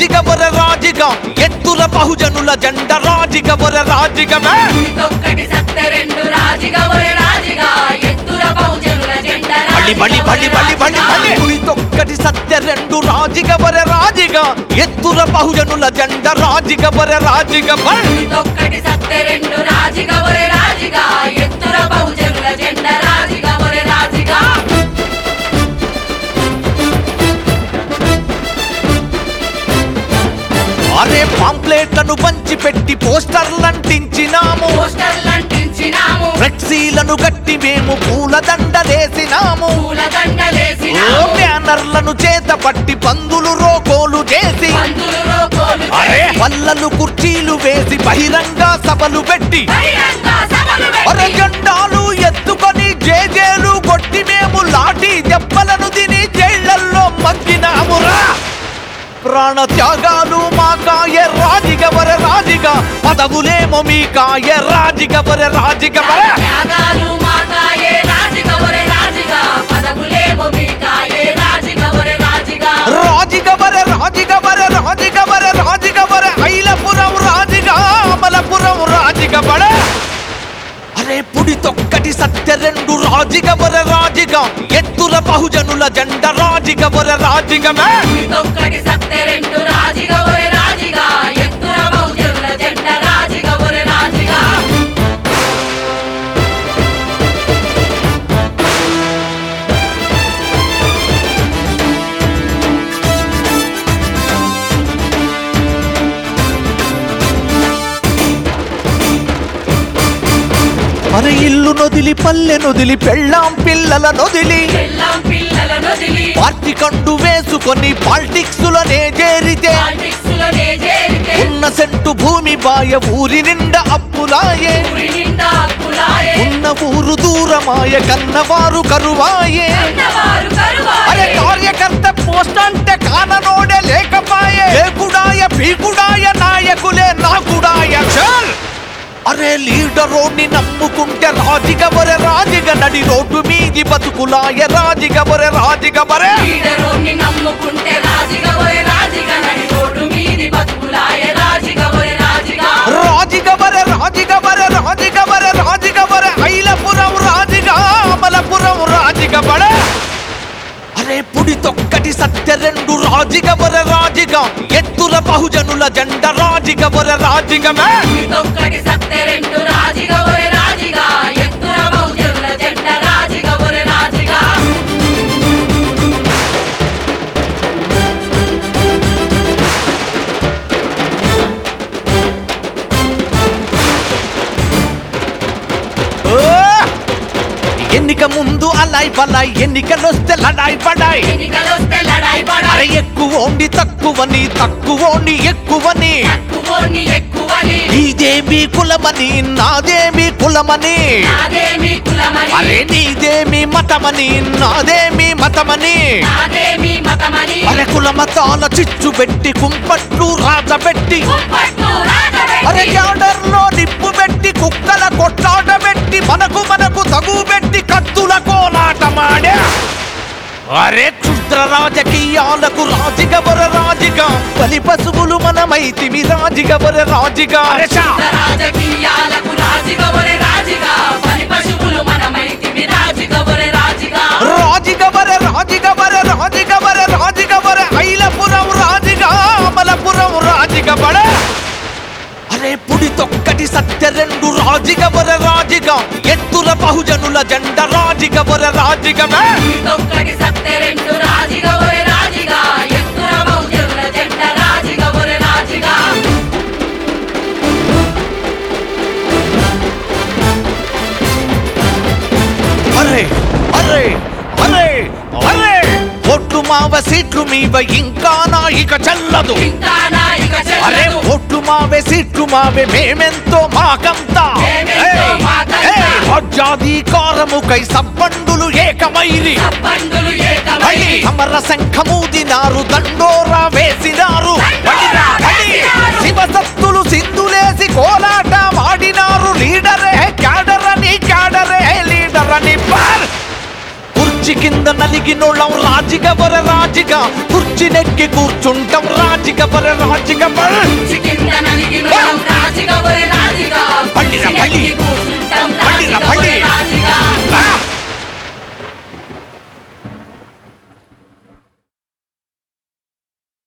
రాజిగవర రాజిగా ఎత్తుల బహుజనుల జెండ రాజిగవర రాజిగమే ఒక్కటి సత్య రెండు రాజిగవర రాజిగా ఎత్తుల బహుజనుల జెండ ఒక్కటి సత్య రెండు రాజిగవర రాజిగా ఎత్తుల బహుజనుల జెండ రాజిగవర రాజిగమే ఒక్కటి సత్య రెండు రాజిగవర రాజిగా ఎత్తుల బహుజనుల జెండ రాజిగవర రాజిగా అరే పాంప్లెట్లను పంచి పెట్టి పోస్టర్లంటించినాము ఫ్లెక్సీలను గట్టి మేము పూలదండలేసినాము బ్యానర్లను చేత పట్టి పందులు రోకోలు చేసి అరే పల్లలు కుర్చీలు వేసి బహిరంగ సభలు పెట్టి అరే జెండాలు ఎత్తుకొని జేజేలు కొట్టి మేము లాఠీ దెబ్బలను తిని జైళ్లల్లో మగ్గినామురా ప్రాణ త్యాగాలు మా కాయ రాజిగవర రాజిగా పదవులేమో మీ కాయ రాజిగవర రాజిగవర రాజిగవర రాజిగవర రాజిగవర రాజిగవర ఐలపురం రాజిగా అమలపురం రాజిగవర అరే పుడి తొక్కటి సత్య రెండు రాజిగవర రాజిగా ఎత్తుల బహుజనుల జెండ రాజిగవర రాజిగమే ఒక్కటి సత్య రెండు రాజిగవర రాజిగా ఎత్తుల బహుజనుల జెండ రాజిగవర రాజిగా మన ఇల్లు నొదిలి పల్లె నొదిలి పెళ్ళాం పిల్లల నొదిలి పార్టీ కండు వేసుకొని పాలిటిక్స్ లోనే చేరితే ఉన్న సెంటు భూమి బాయ ఊరి నిండా అప్పులాయే ఉన్న ఊరు దూరమాయ కన్నవారు కరువాయే అరే కార్యకర్త పోస్ట్ అంటే కాననోడే లేకపాయే లేకుడాయ పీకుడాయ నాయకులే నాకుడాయ అరే లీడరోని నమ్ముకుంటే రాజిగవర రాజిగ నడి రోడ్డు మీది బతుకులాయ రాజిగవర రాజిగవర నమ్ముకుంటే రాజిగవర రాజిగ నడి రోడ్డు మీది బతుకులాయ రాజిగవర రాజిగా రాజిగవర రాజిగవర రాజిగవర రాజిగవర ఐలపురం రాజిగా అమలపురం రాజిగవర అరే పుడి తొక్కటి సత్య రెండు రాజిగవర రాజిగా ఎత్తుల బహుజనుల జెండ రాజిగవర రాజిగమే ఒక్కటి సత్య రెండు రాజిగవర రాజిగా ఎత్తుల బహుజనుల జెండ రాజిగవర రాజిగా ఎన్నిక ముందు అలాయ్ బలాయ్ ఎన్నికలొస్తే లడాయ్ పడాయ్ అరే ఎక్కువోండి తక్కువని తక్కువోండి ఎక్కువని నీదేమి కులమని నాదేమి కులమని అరే నీదేమి మతమని నాదేమి మతమని అరే కుల మతాల చిచ్చు పెట్టి కుంపట్లు రాజబెట్టి అరే క్యాడర్లో నిప్పు పెట్టి కుక్కల కొట్లాట పెట్టి మనకు తగు పెట్టి కత్తుల కోలాటమాడే అరే క్షుద్ర రాజకీయాలకు రాజిగవర రాజిగా బలి పశువులు మనమైతిమి రాజిగవర రాజిగా రాజకీయాలకు రాజిగవర రాజిగా బలి పశువులు మనమైతిమి రాజిగవర రాజిగా రాజిగవర రాజిగవర రాజిగవర రాజిగవర ఐలపురం రాజిగా అమలపురం రాజిగవర అరే పుడి తొక్కటి సత్య రెండు రాజిగవర రాజిగా ఎత్తుల బహుజనుల జెండ రాజిగవర రాజిగమే ఒక్కటి సత్య రెండు రాజిగవర రాజిగా ఎత్తుల బహుజనుల జెండ రాజిగవర రాజిగా అరే అరే అరే అరే ఓట్లు మావ సీట్లు మీవ ఇంకా నాయిక చల్లదు అరే ఓట్లు మావే సీట్లు మావే మేమెంతో మాకంతా రాజ్యాధికారముకై సబ్బండులు ఏకమైరి అమర శంఖమూదినారు దండోరా వేసినారు శివసత్తులు సింధులేసి కోలాట వాడినారు లీడరే క్యాడర్ అని లీడర్ అని కుర్చీ కింద నలిగినోళ్ళం రాజిగా వర రాజిగా కుర్చీ నెక్కి కూర్చుంటాం రాజిగా వర రాజిగా కుర్చీ కింద నలిగినోళ్ళం రాజిగా ఒరే రాజిగా పల్లిరా పల్లి